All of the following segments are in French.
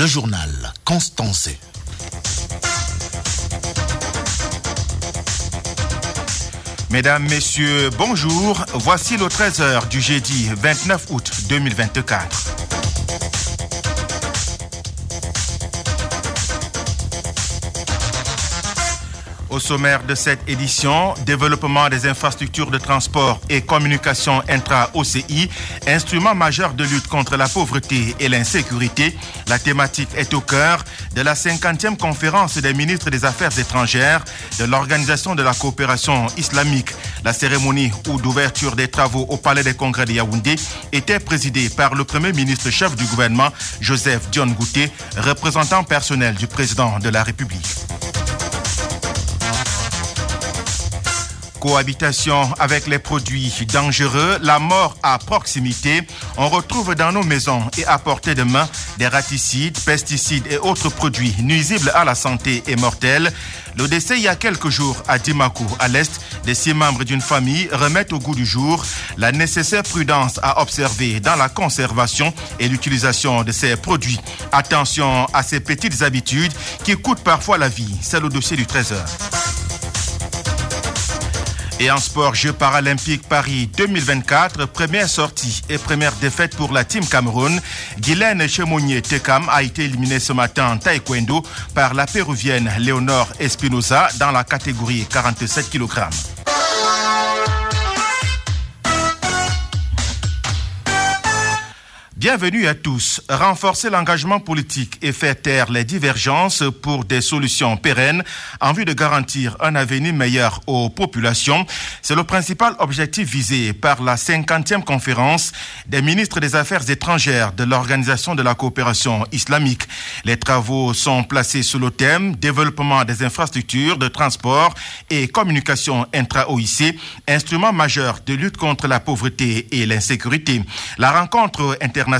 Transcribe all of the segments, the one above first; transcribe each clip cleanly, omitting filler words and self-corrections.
Le journal Constancé. Mesdames, Messieurs, bonjour. Voici le 13h du jeudi 29 août 2024. Au sommaire de cette édition, développement des infrastructures de transport et communication intra-OCI, instrument majeur de lutte contre la pauvreté et l'insécurité. La thématique est au cœur de la 50e conférence des ministres des Affaires étrangères de l'Organisation de la coopération islamique. La cérémonie d'ouverture des travaux au Palais des Congrès de Yaoundé était présidée par le Premier ministre chef du gouvernement, Joseph Dione Ngouté, représentant personnel du président de la République. Cohabitation avec les produits dangereux, la mort à proximité. On retrouve dans nos maisons et à portée de main des raticides, pesticides et autres produits nuisibles à la santé et mortels. Le décès il y a quelques jours à Dimakou, à l'est, des 6 membres d'une famille remettent au goût du jour la nécessaire prudence à observer dans la conservation et l'utilisation de ces produits. Attention à ces petites habitudes qui coûtent parfois la vie. C'est le dossier du 13h. Et en sport, Jeux paralympiques Paris 2024, première sortie et première défaite pour la Team Cameroun. Guylaine Chemounier-Tekam a été éliminée ce matin en taekwondo par la péruvienne Léonore Espinosa dans la catégorie 47 kg. Bienvenue à tous. Renforcer l'engagement politique et faire taire les divergences pour des solutions pérennes en vue de garantir un avenir meilleur aux populations. C'est le principal objectif visé par la 50e conférence des ministres des Affaires étrangères de l'Organisation de la coopération islamique. Les travaux sont placés sous le thème développement des infrastructures de transport et communication intra-OIC, instrument majeur de lutte contre la pauvreté et l'insécurité. La rencontre internationale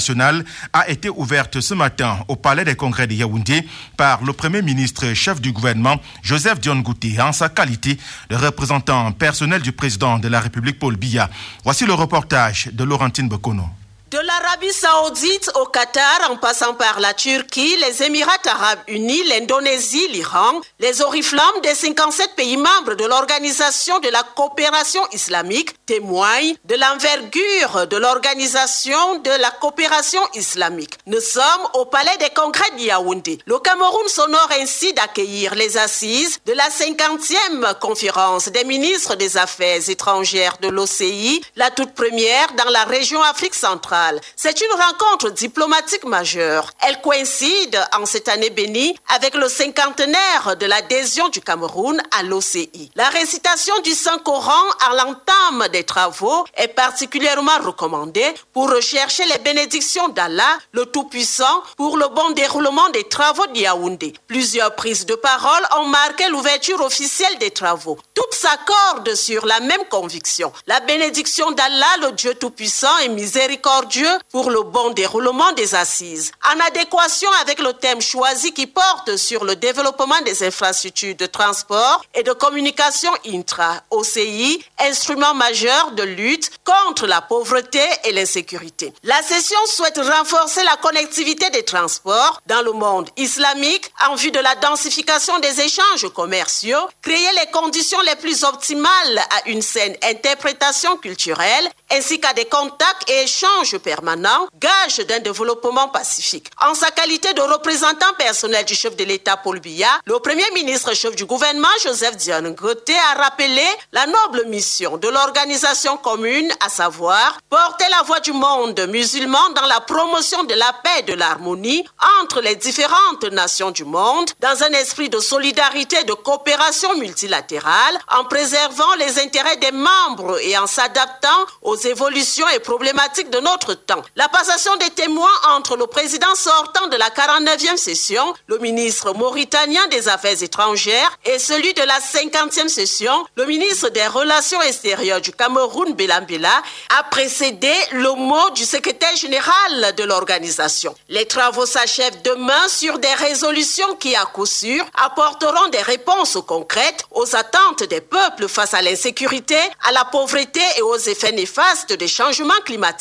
a été ouverte ce matin au Palais des Congrès de Yaoundé par le Premier ministre chef du gouvernement, Joseph Dione Ngouté, en sa qualité de représentant personnel du président de la République, Paul Biya. Voici le reportage de Laurentine Bekono. De l'Arabie Saoudite au Qatar, en passant par la Turquie, les Émirats Arabes Unis, l'Indonésie, l'Iran, les oriflammes des 57 pays membres de l'Organisation de la coopération islamique témoignent de l'envergure de l'Organisation de la coopération islamique. Nous sommes au Palais des Congrès de Yaoundé. Le Cameroun s'honore ainsi d'accueillir les assises de la 50e conférence des ministres des Affaires étrangères de l'OCI, la toute première dans la région Afrique centrale. C'est une rencontre diplomatique majeure. Elle coïncide en cette année bénie avec le 50aire de l'adhésion du Cameroun à l'OCI. La récitation du Saint-Coran à l'entame des travaux est particulièrement recommandée pour rechercher les bénédictions d'Allah, le Tout-Puissant, pour le bon déroulement des travaux de Yaoundé. Plusieurs prises de parole ont marqué l'ouverture officielle des travaux. Toutes s'accordent sur la même conviction. La bénédiction d'Allah, le Dieu Tout-Puissant et miséricordieux, pour le bon déroulement des assises. En adéquation avec le thème choisi qui porte sur le développement des infrastructures de transport et de communication intra-OCI, instrument majeur de lutte contre la pauvreté et l'insécurité. La session souhaite renforcer la connectivité des transports dans le monde islamique en vue de la densification des échanges commerciaux, créer les conditions les plus optimales à une saine interprétation culturelle ainsi qu'à des contacts et échanges permanents, gage d'un développement pacifique. En sa qualité de représentant personnel du chef de l'État Paul Biya, le Premier ministre chef du gouvernement Joseph Dione Ngouté a rappelé la noble mission de l'organisation commune, à savoir porter la voix du monde musulman dans la promotion de la paix et de l'harmonie entre les différentes nations du monde, dans un esprit de solidarité et de coopération multilatérale, en préservant les intérêts des membres et en s'adaptant aux évolutions et problématiques de notre temps. La passation des témoins entre le président sortant de la 49e session, le ministre mauritanien des Affaires étrangères, et celui de la 50e session, le ministre des Relations extérieures du Cameroun, Belambela, a précédé le mot du secrétaire général de l'organisation. Les travaux s'achèvent demain sur des résolutions qui, à coup sûr, apporteront des réponses concrètes aux attentes des peuples face à l'insécurité, à la pauvreté et aux effets néfastes des changements climatiques. Palais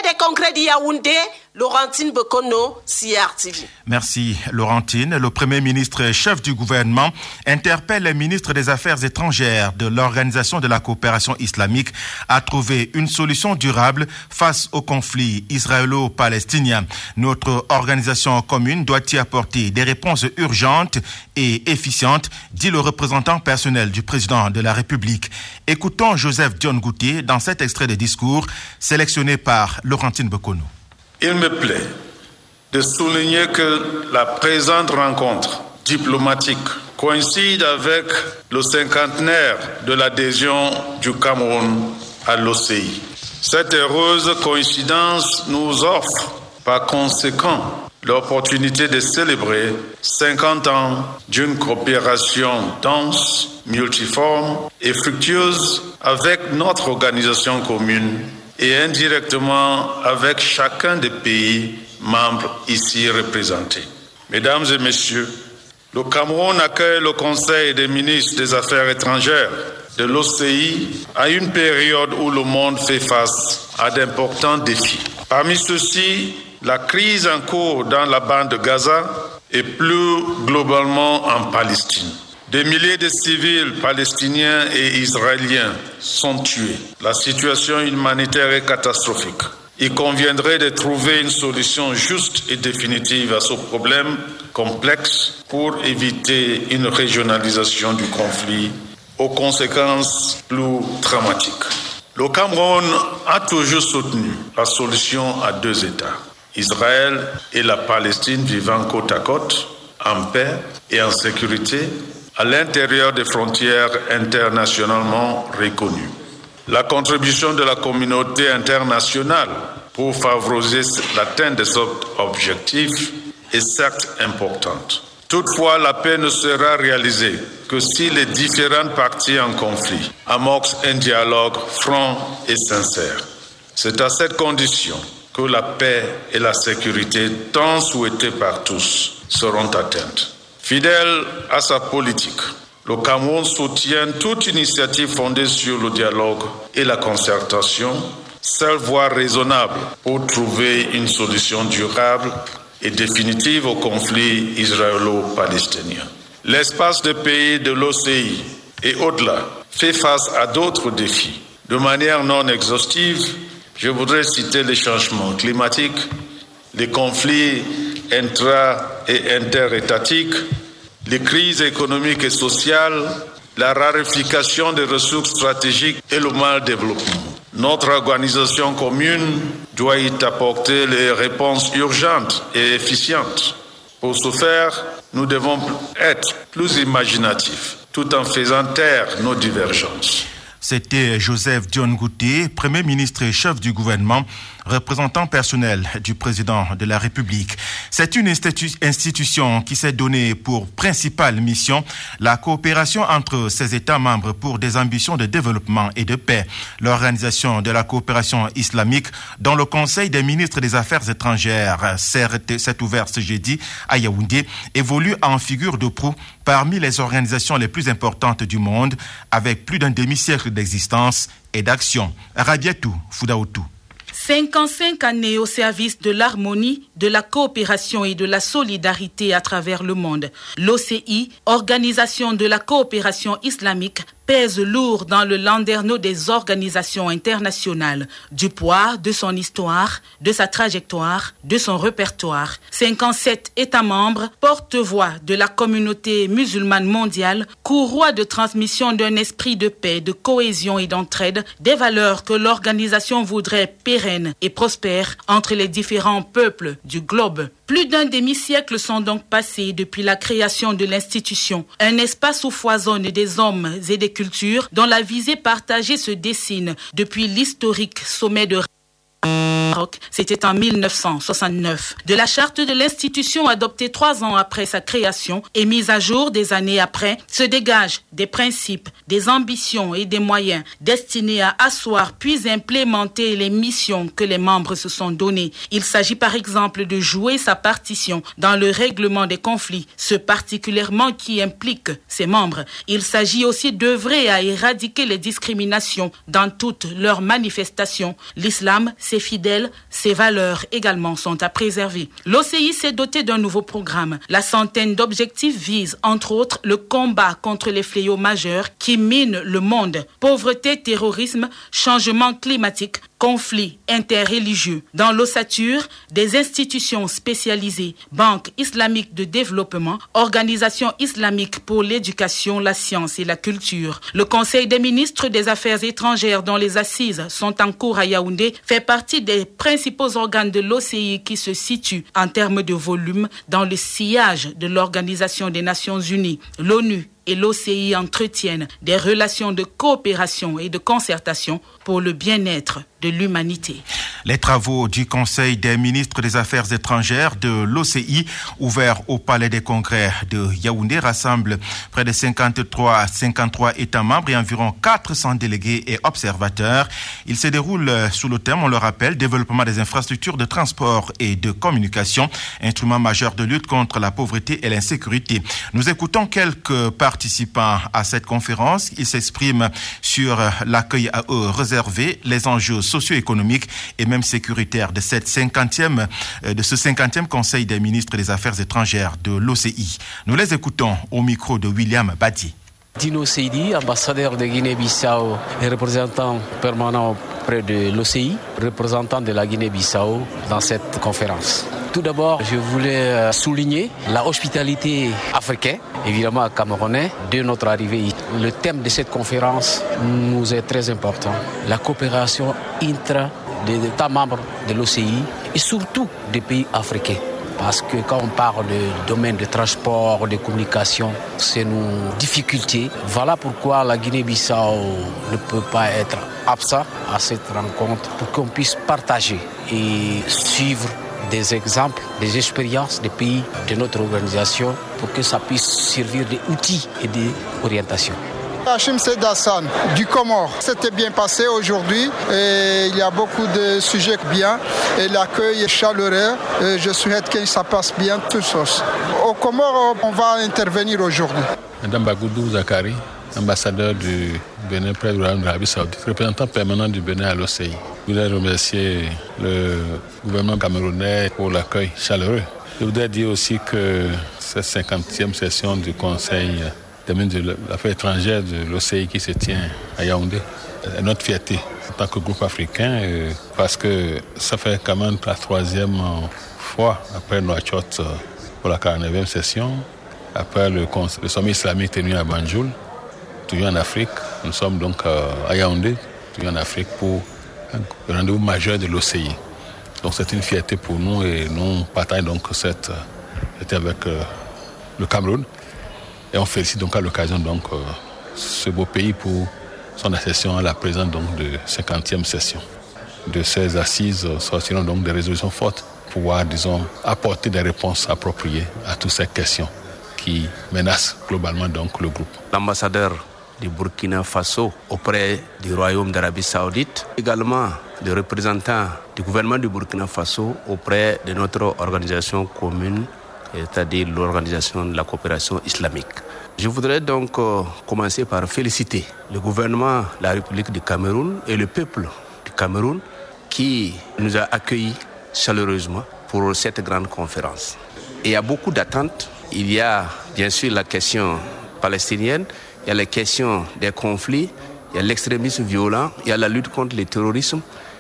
des congrès de Yaoundé, Laurentine Bekono, CRTV. Merci Laurentine. Le Premier ministre chef du gouvernement interpelle les ministres des Affaires étrangères de l'Organisation de la coopération islamique à trouver une solution durable face au conflit israélo-palestinien. Notre organisation commune doit y apporter des réponses urgentes et efficientes, dit le représentant personnel du président de la République. Écoutons Joseph Dion Goutier dans cet extrait de discours sélectionné par Laurentine Bekono. Il me plaît de souligner que la présente rencontre diplomatique coïncide avec le cinquantenaire de l'adhésion du Cameroun à l'OCI. Cette heureuse coïncidence nous offre par conséquent l'opportunité de célébrer 50 ans d'une coopération dense, multiforme et fructueuse avec notre organisation commune et indirectement avec chacun des pays membres ici représentés. Mesdames et messieurs, le Cameroun accueille le Conseil des ministres des Affaires étrangères de l'OCI à une période où le monde fait face à d'importants défis. Parmi ceux-ci, la crise en cours dans la bande de Gaza et plus globalement en Palestine. Des milliers de civils palestiniens et israéliens sont tués. La situation humanitaire est catastrophique. Il conviendrait de trouver une solution juste et définitive à ce problème complexe pour éviter une régionalisation du conflit aux conséquences plus dramatiques. Le Cameroun a toujours soutenu la solution à deux États, Israël et la Palestine vivant côte à côte, en paix et en sécurité, à l'intérieur des frontières internationalement reconnues. La contribution de la communauté internationale pour favoriser l'atteinte de cet objectif est certes importante. Toutefois, la paix ne sera réalisée que si les différentes parties en conflit amorcent un dialogue franc et sincère. C'est à cette condition que la paix et la sécurité, tant souhaitées par tous, seront atteintes. Fidèle à sa politique, le Cameroun soutient toute initiative fondée sur le dialogue et la concertation, seule voie raisonnable pour trouver une solution durable et définitive au conflit israélo-palestinien. L'espace de pays de l'OCI et au-delà fait face à d'autres défis. De manière non exhaustive, je voudrais citer les changements climatiques, les conflits intra- et interétatiques, les crises économiques et sociales, la raréfaction des ressources stratégiques et le mal développement. Notre organisation commune doit y apporter les réponses urgentes et efficientes. Pour ce faire, nous devons être plus imaginatifs, tout en faisant taire nos divergences. C'était Joseph Dion Goutier, Premier ministre et chef du gouvernement, représentant personnel du président de la République. C'est une institution qui s'est donnée pour principale mission la coopération entre ses États membres pour des ambitions de développement et de paix. L'Organisation de la coopération islamique, dont le Conseil des ministres des Affaires étrangères s'est ouvert ce jeudi à Yaoundé, évolue en figure de proue parmi les organisations les plus importantes du monde, avec plus d'un demi-siècle d'existence et d'action. Rabiatou Foudaoutou. 55 années au service de l'harmonie, de la coopération et de la solidarité à travers le monde. L'OCI, Organisation de la coopération islamique, pèse lourd dans le landerneau des organisations internationales, du poids de son histoire, de sa trajectoire, de son répertoire. 57 États membres, porte-voix de la communauté musulmane mondiale, courroie de transmission d'un esprit de paix, de cohésion et d'entraide, des valeurs que l'organisation voudrait pérennes et prospères entre les différents peuples du globe. Plus d'un demi-siècle sont donc passés depuis la création de l'institution, un espace où foisonnent des hommes et des cultures dont la visée partagée se dessine depuis l'historique sommet de Maroc, c'était en 1969. De la charte de l'institution adoptée 3 ans après sa création et mise à jour des années après, se dégagent des principes, des ambitions et des moyens destinés à asseoir puis implémenter les missions que les membres se sont données. Il s'agit par exemple de jouer sa partition dans le règlement des conflits, ce particulièrement qui implique ses membres. Il s'agit aussi d'œuvrer à éradiquer les discriminations dans toutes leurs manifestations. L'islam, c'est fidèle culturelles, ces valeurs également sont à préserver. L'OCI s'est doté d'un nouveau programme. La centaine d'objectifs vise, entre autres, le combat contre les fléaux majeurs qui minent le monde. Pauvreté, terrorisme, changement climatique, conflits interreligieux. Dans l'ossature, des institutions spécialisées, Banque islamique de développement, Organisation islamique pour l'éducation, la science et la culture. Le Conseil des ministres des Affaires étrangères dont les assises sont en cours à Yaoundé fait partie des principaux organes de l'OCI qui se situent en termes de volume dans le sillage de l'Organisation des Nations Unies. L'ONU et l'OCI entretiennent des relations de coopération et de concertation pour le bien-être de l'humanité. Les travaux du Conseil des ministres des Affaires étrangères de l'OCI, ouvert au Palais des Congrès de Yaoundé, rassemblent près de 53 États membres et environ 400 délégués et observateurs. Il se déroule sous le thème, on le rappelle, développement des infrastructures de transport et de communication, instrument majeur de lutte contre la pauvreté et l'insécurité. Nous écoutons quelques participants à cette conférence. Ils s'expriment sur l'accueil à eux réservé, les enjeux socio-économiques et même sécuritaires de ce 50e Conseil des ministres des Affaires étrangères de l'OCI. Nous les écoutons au micro de William Badi. Dino Seydi, ambassadeur de Guinée-Bissau et représentant permanent auprès de l'OCI, représentant de la Guinée-Bissau dans cette conférence. Tout d'abord, je voulais souligner la hospitalité africaine, évidemment camerounais, de notre arrivée. Le thème de cette conférence nous est très important. La coopération intra des États membres de l'OCI et surtout des pays africains. Parce que quand on parle de domaine de transport, de communication, c'est nos difficultés. Voilà pourquoi la Guinée-Bissau ne peut pas être absent à cette rencontre pour qu'on puisse partager et suivre des exemples, des expériences des pays de notre organisation pour que ça puisse servir d'outils et d'orientation. Hachim Sedassan du Comore. C'était bien passé aujourd'hui et il y a beaucoup de sujets bien et l'accueil est chaleureux. Et je souhaite que ça passe bien tous. Au Comore, on va intervenir aujourd'hui. Madame Bagoudou Zakari, ambassadeur du Bénin près de l'Arabie Saoudite, représentant permanent du Bénin à l'OCI. Je voudrais remercier le gouvernement camerounais pour l'accueil chaleureux. Je voudrais dire aussi que cette 50e session du Conseil des ministres de l'Affaires étrangères de l'OCI qui se tient à Yaoundé est notre fierté en tant que groupe africain parce que ça fait quand même la 3e fois après Nouakchott pour la 49e session, après le sommet islamique tenu à Banjul, toujours en Afrique. Nous sommes donc à Yaoundé, toujours en Afrique pour le rendez-vous majeur de l'OCI. Donc c'est une fierté pour nous et nous partageons donc cette fierté avec le Cameroun. Et on félicite donc à l'occasion donc ce beau pays pour son accession à la présente donc de 50e session. De ces assises sortiront donc des résolutions fortes pour pouvoir, disons, apporter des réponses appropriées à toutes ces questions qui menacent globalement donc le groupe. L'ambassadeur du Burkina Faso auprès du Royaume d'Arabie Saoudite, également le représentant du gouvernement du Burkina Faso auprès de notre organisation commune, c'est-à-dire l'Organisation de la coopération islamique. Je voudrais donc commencer par féliciter le gouvernement de la République du Cameroun et le peuple du Cameroun qui nous a accueillis chaleureusement pour cette grande conférence. Et il y a beaucoup d'attentes. Il y a bien sûr la question palestinienne, il y a la question des conflits, il y a l'extrémisme violent, il y a la lutte contre le terrorisme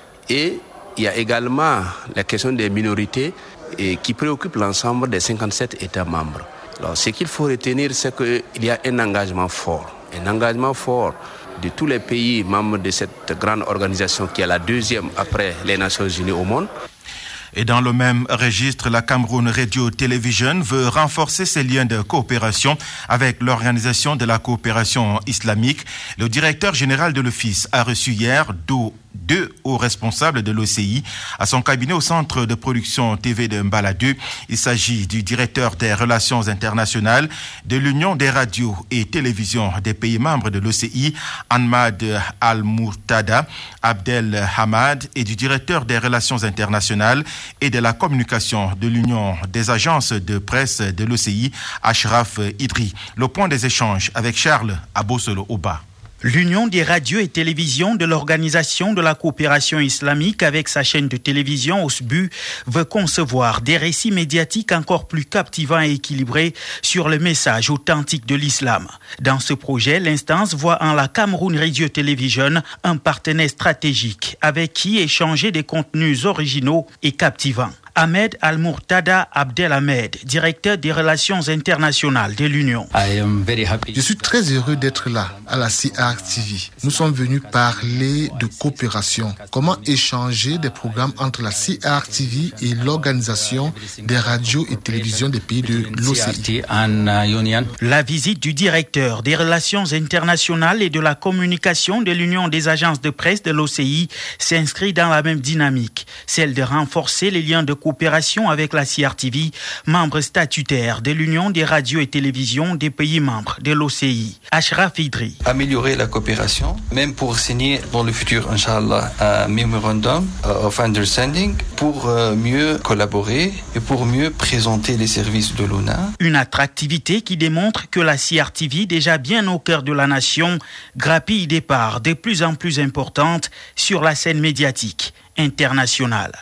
et il y a également la question des minorités et qui préoccupe l'ensemble des 57 États membres. Alors, ce qu'il faut retenir, c'est qu'il y a un engagement fort de tous les pays membres de cette grande organisation qui est la 2e après les Nations Unies au monde. Et dans le même registre, la Cameroun Radio Television veut renforcer ses liens de coopération avec l'Organisation de la coopération islamique. Le directeur général de l'Office a reçu hier deux hauts responsables de l'OCI à son cabinet au centre de production TV de Mbala2. Il s'agit du directeur des relations internationales de l'Union des radios et télévisions des pays membres de l'OCI, Ahmad Al-Murtada Abdel Hamad, et du directeur des relations internationales et de la communication de l'Union des agences de presse de l'OCI, Ashraf Idri. Le point des échanges avec Charles Abosolo Oba. L'Union des radios et télévisions de l'Organisation de la coopération islamique avec sa chaîne de télévision OSBU veut concevoir des récits médiatiques encore plus captivants et équilibrés sur le message authentique de l'islam. Dans ce projet, l'instance voit en la Cameroun Radio Television un partenaire stratégique avec qui échanger des contenus originaux et captivants. Ahmed Al-Murtada Abdelhamed, directeur des relations internationales de l'Union. Je suis très heureux d'être là, à la CR TV. Nous sommes venus parler de coopération. Comment échanger des programmes entre la CR TV et l'Organisation des radios et télévisions des pays de l'OCI. La visite du directeur des relations internationales et de la communication de l'Union des agences de presse de l'OCI s'inscrit dans la même dynamique, celle de renforcer les liens de coopération avec la CRTV, membre statutaire de l'Union des radios et télévisions des pays membres de l'OCI. Ashraf Idri. Améliorer la coopération, même pour signer dans le futur, Inch'Allah, un memorandum of understanding pour mieux collaborer et pour mieux présenter les services de l'ONA. Une attractivité qui démontre que la CRTV, déjà bien au cœur de la nation, grappille des parts de plus en plus importantes sur la scène médiatique internationale.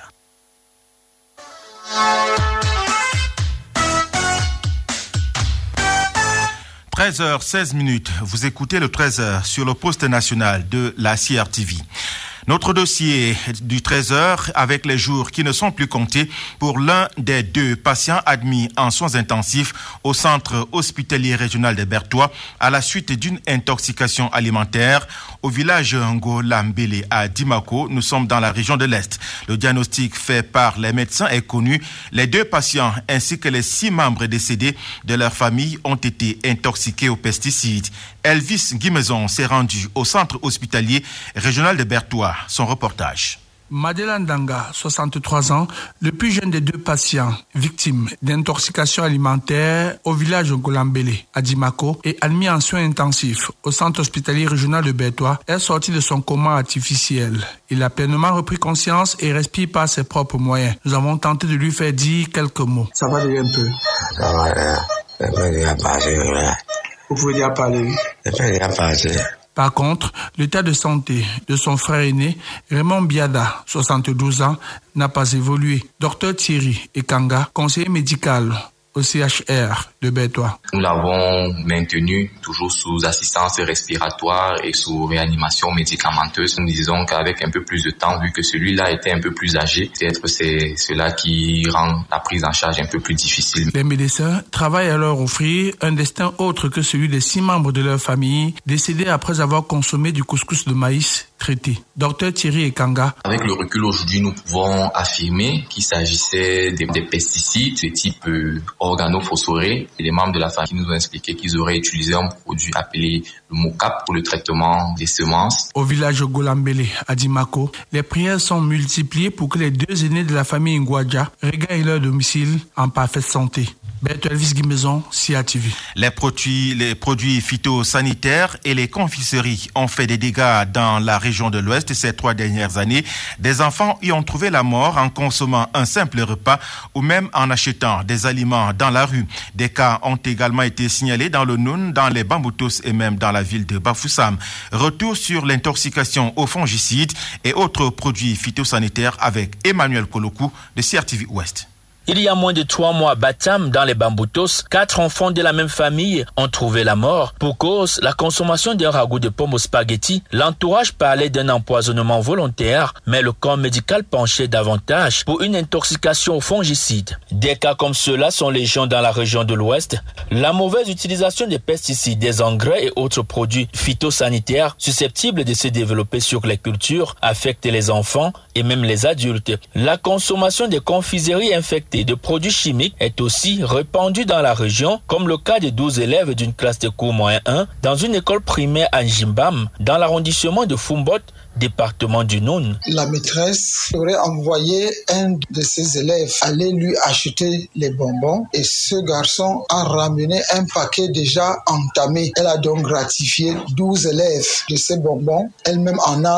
13h16, vous écoutez le 13h sur le poste national de la CRTV. Notre dossier du 13h avec les jours qui ne sont plus comptés pour l'un des 2 patients admis en soins intensifs au centre hospitalier régional de Bertoua à la suite d'une intoxication alimentaire au village Ngolambele à Dimako. Nous sommes dans la région de l'Est. Le diagnostic fait par les médecins est connu. Les 2 patients ainsi que les 6 membres décédés de leur famille ont été intoxiqués aux pesticides. Elvis Guimezon s'est rendu au centre hospitalier régional de Bertoua. Son reportage. Madeleine Danga, 63 ans, le plus jeune des 2 patients victimes d'intoxication alimentaire au village Ngolambele à Dimako et admis en soins intensifs au centre hospitalier régional de Bertoua, est sorti de son coma artificiel. Il a pleinement repris conscience et respire par ses propres moyens. Nous avons tenté de lui faire dire quelques mots. Ça va déjà un peu. Ça va déjà passer. Vous pouvez déjà parler. Ça va déjà passer. Par contre, l'état de santé de son frère aîné, Raymond Biada, 72 ans, n'a pas évolué. Dr Thierry Ekanga, conseiller médical au CHR de Bertoua. Nous l'avons maintenu toujours sous assistance respiratoire et sous réanimation médicamenteuse. Nous disons qu'avec un peu plus de temps, vu que celui-là était un peu plus âgé, peut-être c'est cela qui rend la prise en charge un peu plus difficile. Les médecins travaillent à leur offrir un destin autre que celui des 6 membres de leur famille décédés après avoir consommé du couscous de maïs traité. Dr Thierry Ekanga. Avec le recul aujourd'hui, nous pouvons affirmer qu'il s'agissait des pesticides de type organophosphorés. Et les membres de la famille nous ont expliqué qu'ils auraient utilisé un produit appelé le mocap pour le traitement des semences. Au village Ngolambele à Dimako, les prières sont multipliées pour que les 2 aînés de la famille Ngwadja regagnent leur domicile en parfaite santé. Elvis Guimezon, CRTV. Les produits phytosanitaires et les confiseries ont fait des dégâts dans la région de l'Ouest ces 3 dernières années. Des enfants y ont trouvé la mort en consommant un simple repas ou même en achetant des aliments dans la rue. Des cas ont également été signalés dans le Noun, dans les Bamboutos et même dans la ville de Bafoussam. Retour sur l'intoxication aux fongicides et autres produits phytosanitaires avec Emmanuel Kolokou de CRTV Ouest. Il y a moins de 3 mois à Batam, dans les Bamboutos, 4 enfants de la même famille ont trouvé la mort pour cause la consommation d'un ragoût de pommes au spaghetti. L'entourage parlait d'un empoisonnement volontaire, mais le corps médical penchait davantage pour une intoxication aux fongicides. Des cas comme ceux-là sont légion dans la région de l'Ouest. La mauvaise utilisation des pesticides, des engrais et autres produits phytosanitaires susceptibles de se développer sur les cultures affecte les enfants et même les adultes. La consommation des confiseries infectées de produits chimiques est aussi répandue dans la région, comme le cas de 12 élèves d'une classe de cours moyen 1 dans une école primaire à Njimbam, dans l'arrondissement de Fumbot, département du Noun. La maîtresse aurait envoyé un de ses élèves aller lui acheter les bonbons et ce garçon a ramené un paquet déjà entamé. Elle a donc gratifié 12 élèves de ces bonbons. Elle-même en a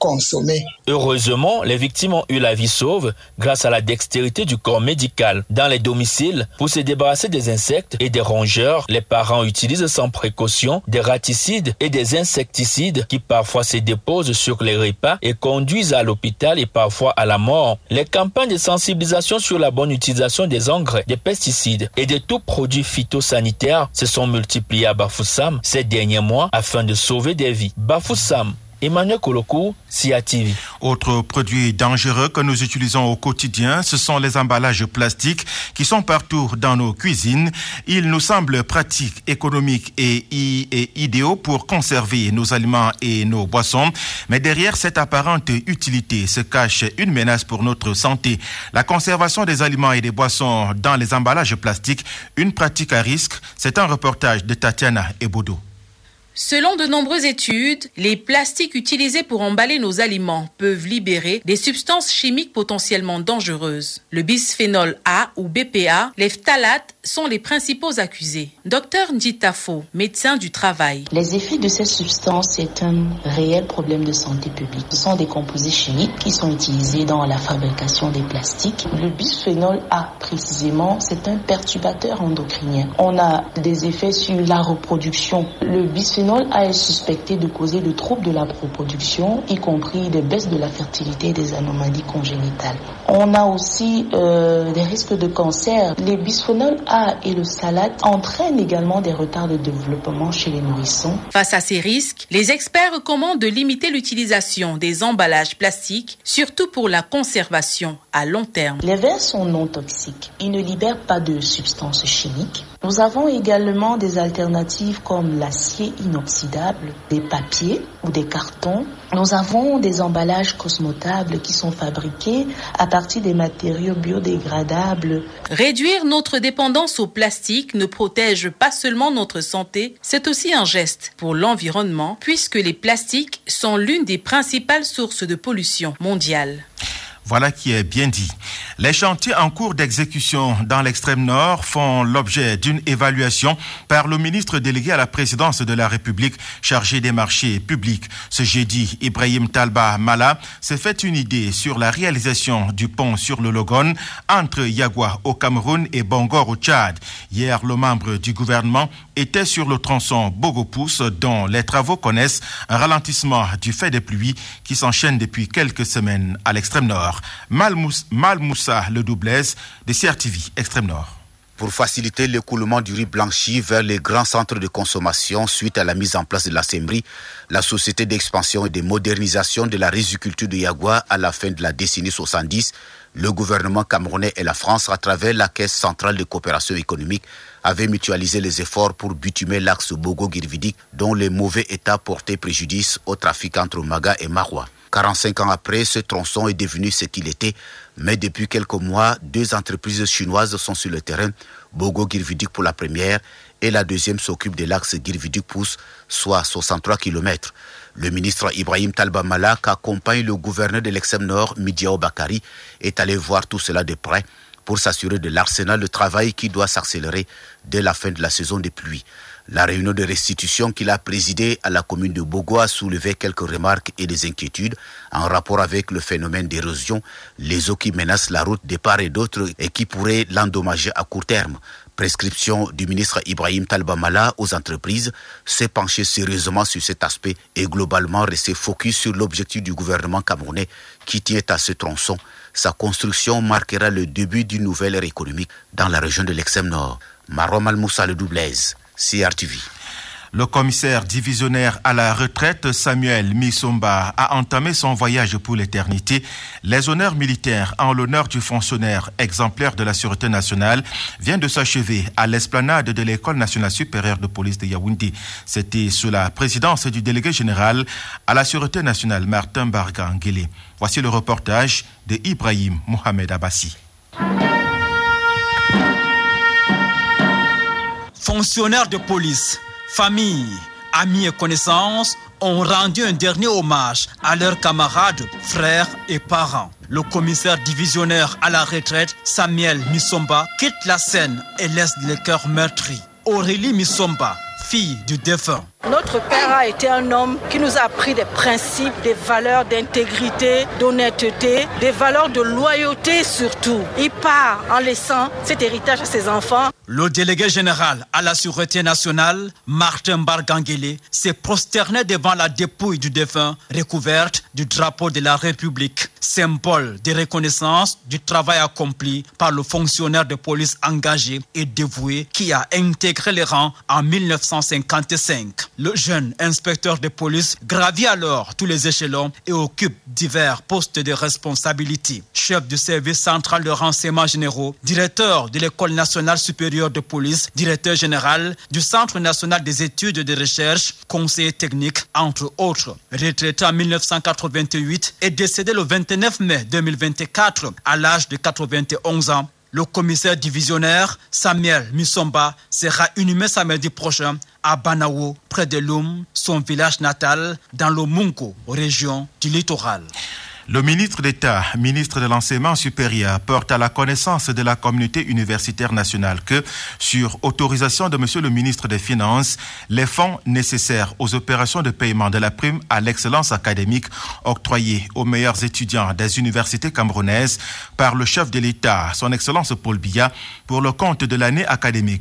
consommer. Heureusement, les victimes ont eu la vie sauve grâce à la dextérité du corps médical. Dans les domiciles, pour se débarrasser des insectes et des rongeurs, les parents utilisent sans précaution des raticides et des insecticides qui parfois se déposent sur les repas et conduisent à l'hôpital et parfois à la mort. Les campagnes de sensibilisation sur la bonne utilisation des engrais, des pesticides et de tout produit phytosanitaire se sont multipliés à Bafoussam ces derniers mois afin de sauver des vies. Bafoussam, Emmanuel Kolokou, SIA TV. Autre produit dangereux que nous utilisons au quotidien, ce sont les emballages plastiques qui sont partout dans nos cuisines. Ils nous semblent pratiques, économiques et idéaux pour conserver nos aliments et nos boissons. Mais derrière cette apparente utilité se cache une menace pour notre santé. La conservation des aliments et des boissons dans les emballages plastiques, une pratique à risque. C'est un reportage de Tatiana Ebodo. Selon de nombreuses études, les plastiques utilisés pour emballer nos aliments peuvent libérer des substances chimiques potentiellement dangereuses. Le bisphénol A ou BPA, les phtalates sont les principaux accusés. Dr Ndjitafo, médecin du travail. Les effets de ces substances, c'est un réel problème de santé publique. Ce sont des composés chimiques qui sont utilisés dans la fabrication des plastiques. Le bisphénol A, précisément, c'est un perturbateur endocrinien. On a des effets sur la reproduction. Le bisphénol A est suspecté de causer de troubles de la reproduction, y compris des baisses de la fertilité et des anomalies congénitales. On a aussi des risques de cancer. Les bisphénols A et le phthalate entraînent également des retards de développement chez les nourrissons. Face à ces risques, les experts recommandent de limiter l'utilisation des emballages plastiques, surtout pour la conservation à long terme. Les verres sont non toxiques. Ils ne libèrent pas de substances chimiques. Nous avons également des alternatives comme l'acier inoxydable, des papiers ou des cartons. Nous avons des emballages cosmotables qui sont fabriqués à partir des matériaux biodégradables. Réduire notre dépendance au plastique ne protège pas seulement notre santé, c'est aussi un geste pour l'environnement puisque les plastiques sont l'une des principales sources de pollution mondiale. Voilà qui est bien dit. Les chantiers en cours d'exécution dans l'extrême nord font l'objet d'une évaluation par le ministre délégué à la présidence de la République chargé des marchés publics. Ce jeudi, Ibrahim Talba Mala s'est fait une idée sur la réalisation du pont sur le Logone entre Yagua au Cameroun et Bangor au Tchad. Hier, le membre du gouvernement était sur le tronçon Bogopousse dont les travaux connaissent un ralentissement du fait des pluies qui s'enchaînent depuis quelques semaines à l'extrême nord. Malmoussa le Doublez de CRTV Extrême Nord. Pour faciliter l'écoulement du riz blanchi vers les grands centres de consommation suite à la mise en place de l'Assembri, la société d'expansion et de modernisation de la riziculture de Yagua à la fin de la décennie 70, le gouvernement camerounais et la France, à travers la Caisse centrale de coopération économique, avaient mutualisé les efforts pour bitumer l'axe Bogo-Guirvidic, dont le mauvais état portait préjudice au trafic entre Maga et Maroua. 45 ans après, ce tronçon est devenu ce qu'il était, mais depuis quelques mois, 2 entreprises chinoises sont sur le terrain, Bogo-Guirvidic pour la première et la deuxième s'occupe de l'axe Guirvidic-Pousse, soit 63 km. Le ministre Ibrahim Talba Mala, qui accompagne le gouverneur de l'extrême nord, Midiao Bakari, est allé voir tout cela de près pour s'assurer de l'arsenal de travail qui doit s'accélérer dès la fin de la saison des pluies. La réunion de restitution qu'il a présidée à la commune de Bogo a soulevé quelques remarques et des inquiétudes en rapport avec le phénomène d'érosion, les eaux qui menacent la route de part et d'autre et qui pourraient l'endommager à court terme. Prescription du ministre Ibrahim Talba Mala aux entreprises, s'est penché sérieusement sur cet aspect et globalement resté focus sur l'objectif du gouvernement camerounais qui tient à ce tronçon. Sa construction marquera le début d'une nouvelle ère économique dans la région de l'extrême nord. Maroua Malmoussa le Doublez, CRTV. Le commissaire divisionnaire à la retraite Samuel Misomba a entamé son voyage pour l'éternité. Les honneurs militaires en l'honneur du fonctionnaire exemplaire de la Sûreté nationale viennent de s'achever à l'esplanade de l'École nationale supérieure de police de Yaoundé. C'était sous la présidence du délégué général à la Sûreté nationale Martin Barga-Nguélé. Voici le reportage de Ibrahim Mohamed Abbassi. Fonctionnaires de police, familles, amis et connaissances ont rendu un dernier hommage à leurs camarades, frères et parents. Le commissaire divisionnaire à la retraite, Samuel Misomba, quitte la scène et laisse le cœur meurtri. Aurélie Misomba, fille du défunt, Notre père a été un homme qui nous a appris des principes, des valeurs d'intégrité, d'honnêteté, des valeurs de loyauté surtout. Il part en laissant cet héritage à ses enfants. Le délégué général à la Sûreté nationale, Martin Barganguele, s'est prosterné devant la dépouille du défunt, recouverte du drapeau de la République, symbole de reconnaissance du travail accompli par le fonctionnaire de police engagé et dévoué qui a intégré les rangs en 1955. Le jeune inspecteur de police gravit alors tous les échelons et occupe divers postes de responsabilité. Chef du service central de renseignements généraux, directeur de l'École nationale supérieure de police, directeur général du Centre national des études de recherche, conseiller technique, entre autres. Retraité en 1988 et décédé le 29 mai 2024 à l'âge de 91 ans. Le commissaire divisionnaire Samuel Misomba sera inhumé samedi prochain à Banawo, près de Loum, son village natal, dans le Mungo, région du littoral. Le ministre d'État, ministre de l'Enseignement supérieur, porte à la connaissance de la communauté universitaire nationale que, sur autorisation de Monsieur le ministre des Finances, les fonds nécessaires aux opérations de paiement de la prime à l'excellence académique octroyée aux meilleurs étudiants des universités camerounaises par le chef de l'État, son Excellence Paul Biya, pour le compte de l'année académique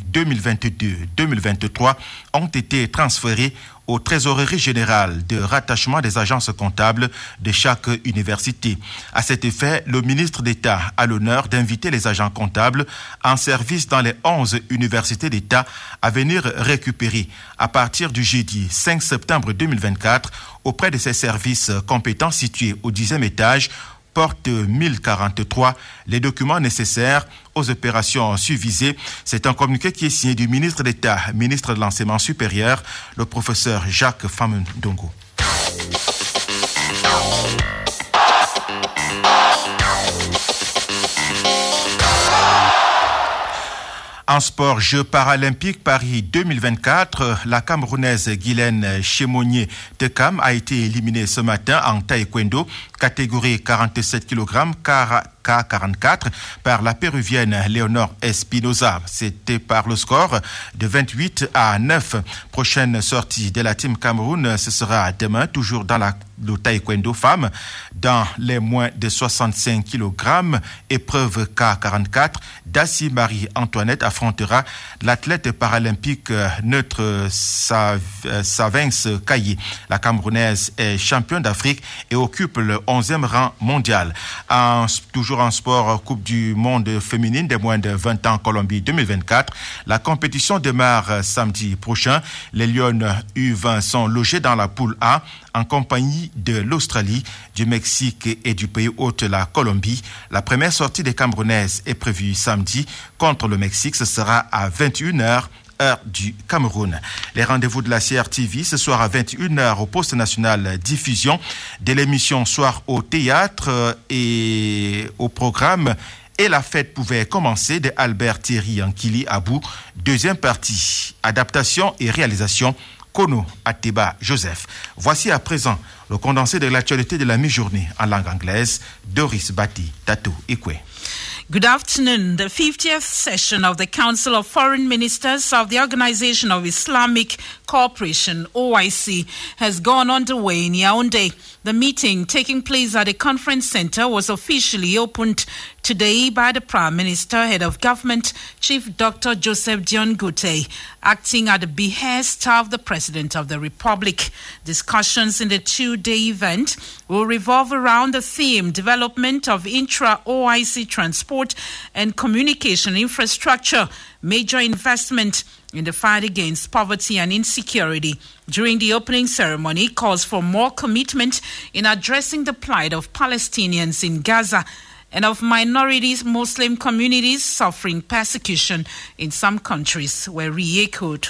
2022-2023, ont été transférés aux trésoreries générales de rattachement des agences comptables de chaque université. À cet effet, le ministre d'État a l'honneur d'inviter les agents comptables en service dans les 11 universités d'État à venir récupérer à partir du jeudi 5 septembre 2024 auprès de ces services compétents situés au 10e étage porte 1043 les documents nécessaires aux opérations suivisées. C'est un communiqué qui est signé du ministre d'État, ministre de l'Enseignement supérieur, le professeur Jacques Famundongo. En sport, Jeux paralympiques Paris 2024, la Camerounaise Guylaine Chemonier-Tekam a été éliminée ce matin en taekwondo, catégorie 47 kg, K44, par la Péruvienne Léonore Espinoza. C'était par le score de 28-9. Prochaine sortie de la Team Cameroun, ce sera demain, toujours dans le taekwondo femme, dans les moins de 65 kg, épreuve K44. Daci Marie-Antoinette affrontera l'athlète paralympique neutre Savens Kaye. La Camerounaise est championne d'Afrique et occupe le 11e rang mondial. Toujours en sport, Coupe du monde féminine des moins de 20 ans Colombie 2024. La compétition démarre samedi prochain. Les Lionnes U20 sont logées dans la poule A en compagnie de l'Australie, du Mexique et du pays hôte la Colombie. La première sortie des Camerounaises est prévue samedi contre le Mexique. Ce sera à 21h. Heure du Cameroun. Les rendez-vous de la CRTV ce soir à 21h au poste national diffusion de l'émission Soir au théâtre et au programme Et la fête pouvait commencer de Albert Thierry Ankili Abou. Deuxième partie, adaptation et réalisation Kono Ateba Joseph. Voici à présent le condensé de l'actualité de la mi-journée en langue anglaise. Doris Bati Tato Ikwe. Good afternoon. The 50th session of the Council of Foreign Ministers of the Organization of Islamic Cooperation, OIC, has gone underway in Yaoundé. The meeting, taking place at the conference center, was officially opened today by the Prime Minister, Head of Government, Chief Dr. Joseph Dion Goutey, acting at the behest of the President of the Republic. Discussions in the two-day event will revolve around the theme development of intra-OIC transport and communication infrastructure, major investment in the fight against poverty and insecurity. During the opening ceremony, calls for more commitment in addressing the plight of Palestinians in Gaza and of minorities, Muslim communities suffering persecution in some countries were re-echoed.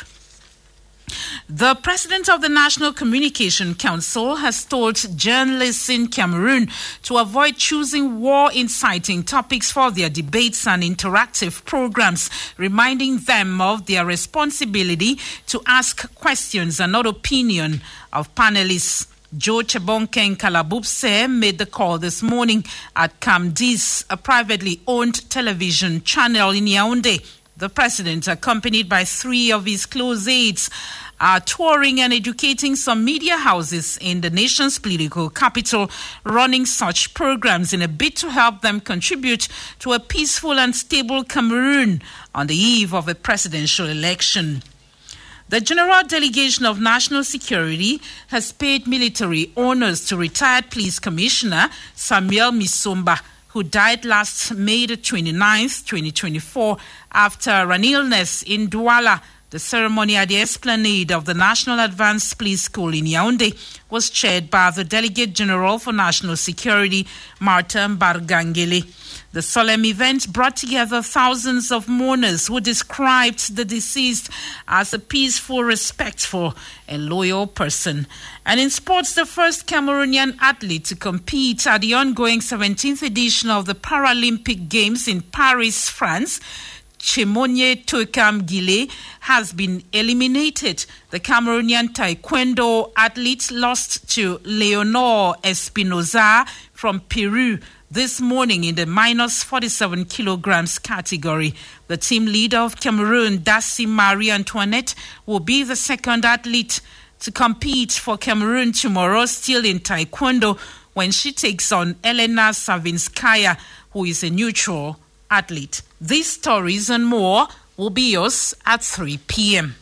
The president of the National Communication Council has told journalists in Cameroon to avoid choosing war-inciting topics for their debates and interactive programs, reminding them of their responsibility to ask questions and not opinion of panelists. Joe Chebonken Kalabupse made the call this morning at Camdis, a privately owned television channel in Yaoundé. The president, accompanied by three of his close aides, are touring and educating some media houses in the nation's political capital, running such programs in a bid to help them contribute to a peaceful and stable Cameroon on the eve of a presidential election. The General Delegation of National Security has paid military honors to retired Police Commissioner Samuel Misomba, who died last May 29, 2024, after an illness in Douala. The ceremony at the esplanade of the National Advanced Police School in Yaoundé was chaired by the Delegate General for National Security, Martin Bargangele. The solemn event brought together thousands of mourners who described the deceased as a peaceful, respectful, and loyal person. And in sports, the first Cameroonian athlete to compete at the ongoing 17th edition of the Paralympic Games in Paris, France, Chemonye Tokam Gile, has been eliminated. The Cameroonian taekwondo athlete lost to Leonor Espinoza from Peru this morning in the minus 47 kilograms category. The team leader of Cameroon, Dassi Marie Antoinette, will be the second athlete to compete for Cameroon tomorrow, still in taekwondo, when she takes on Elena Savinskaya, who is a neutral athlete. These stories and more will be yours at 3 p.m.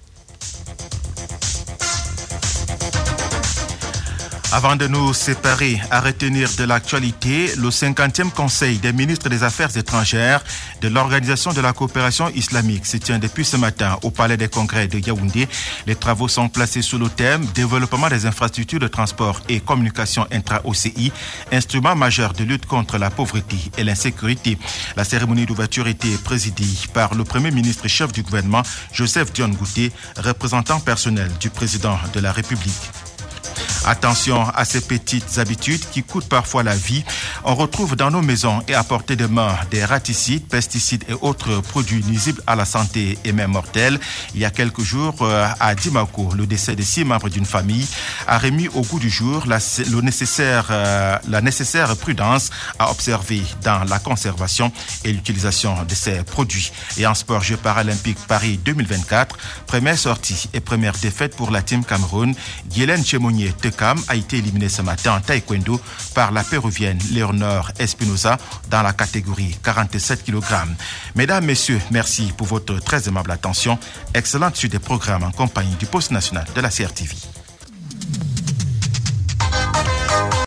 Avant de nous séparer, à retenir de l'actualité, le 50e Conseil des ministres des Affaires étrangères de l'Organisation de la coopération islamique se tient depuis ce matin au Palais des Congrès de Yaoundé. Les travaux sont placés sous le thème « Développement des infrastructures de transport et communication intra-OCI, instrument majeur de lutte contre la pauvreté et l'insécurité ». La cérémonie d'ouverture était présidée par le Premier ministre chef du gouvernement, Joseph Dione Ngouté, représentant personnel du président de la République. Attention à ces petites habitudes qui coûtent parfois la vie. On retrouve dans nos maisons et à portée de main des raticides, pesticides et autres produits nuisibles à la santé et même mortels. Il y a quelques jours, à Dimako, le décès de 6 membres d'une famille a remis au goût du jour la nécessaire prudence à observer dans la conservation et l'utilisation de ces produits. Et en sport, Jeux paralympiques Paris 2024, première sortie et première défaite pour la Team Cameroun. Guylaine Chemonye Tekam a été éliminée ce matin en taekwondo par la péruvienne Léonore Espinoza dans la catégorie 47 kg. Mesdames, Messieurs, merci pour votre très aimable attention. Excellente suite des programmes en compagnie du Poste national de la CRTV.